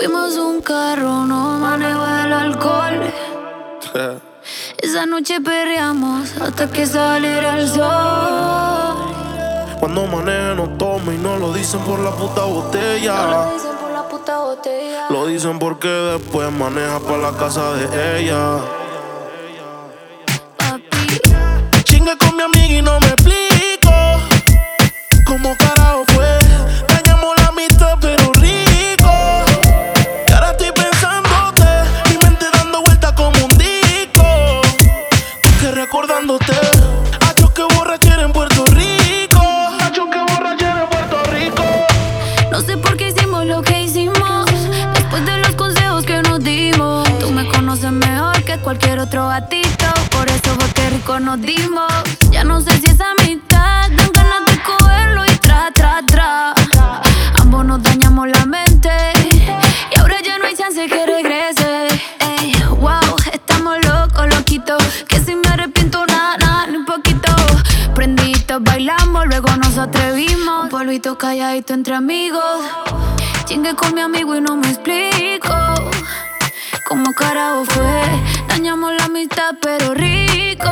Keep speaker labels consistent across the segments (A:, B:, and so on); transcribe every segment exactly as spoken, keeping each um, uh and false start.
A: Fuimos un carro, no manejo el alcohol. Esa noche perreamos hasta que saliera el sol.
B: Cuando manejan no toman y no lo dicen por la puta botella.
A: No lo dicen por la puta botella.
B: Lo dicen porque después maneja pa' la casa de ella.
A: Papi,
B: Chingue con mi amiga y no me explico cómo carajo fue. Dañamos la amistad pero rico. Y ahora estoy pensándote, mi mente dando vueltas como un disco. Que recordándote, acho que borrachera en Puerto Rico. Acho que borrachera en Puerto Rico.
A: no sé por qué hicimos lo que hicimos. Después de los consejos que nos dimos. Tú me conoces mejor que cualquier otro gatito. Por eso fue que rico nos dimos. Ya no sé si esa amistad dan ganas de cogerlo y tra, tra, tra. Ambos nos dañamos la mente y ahora ya no hay chance que regrese. Ey, wow, estamos locos, loquitos. Que si me arrepiento nada, nada, ni un poquito. Prendiditos bailamos, luego nos atrevimos. Un polvito calladito entre amigos. Chingue con mi amigo y no me explico cómo carajo fue. Dañamos la amistad pero rico.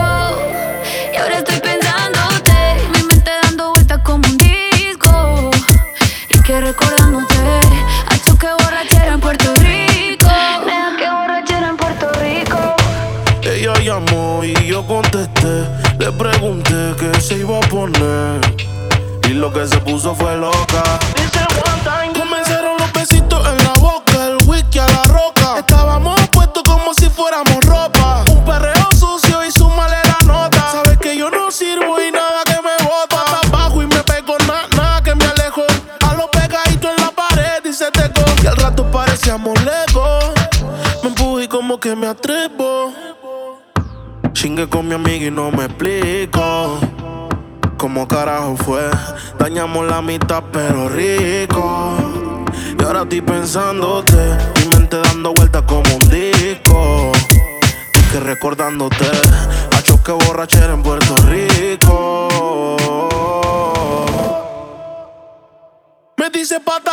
A: Y ahora estoy pensándote, mi mente dando vueltas como un disco. Y que recordándote, acho que borrachera en Puerto Rico. Nena, que borrachera en Puerto Rico.
B: Ella llamó y yo contesté. Le pregunté qué se iba a poner y lo que se puso fue loca. Comenzaron los besitos en la boca, el whisky a la roca. Estábamos puestos como si fuéramos ropa. Un perreo sucio y súmale la nota. Sabes que yo no sirvo y nada que me bota. Pa' abajo y me pego, nada, nada que me alejo. A lo pegadito en la pared y se teco. Y al rato parecíamos lejos. Me empujé como que me atrevo. Chingue con mi amiga y no me explico cómo carajo fue. Dañamos la mitad pero rico. Y ahora estoy pensándote, mi mente dando vueltas como un disco. Y que recordándote, acho que borrachera en Puerto Rico. Me dice pata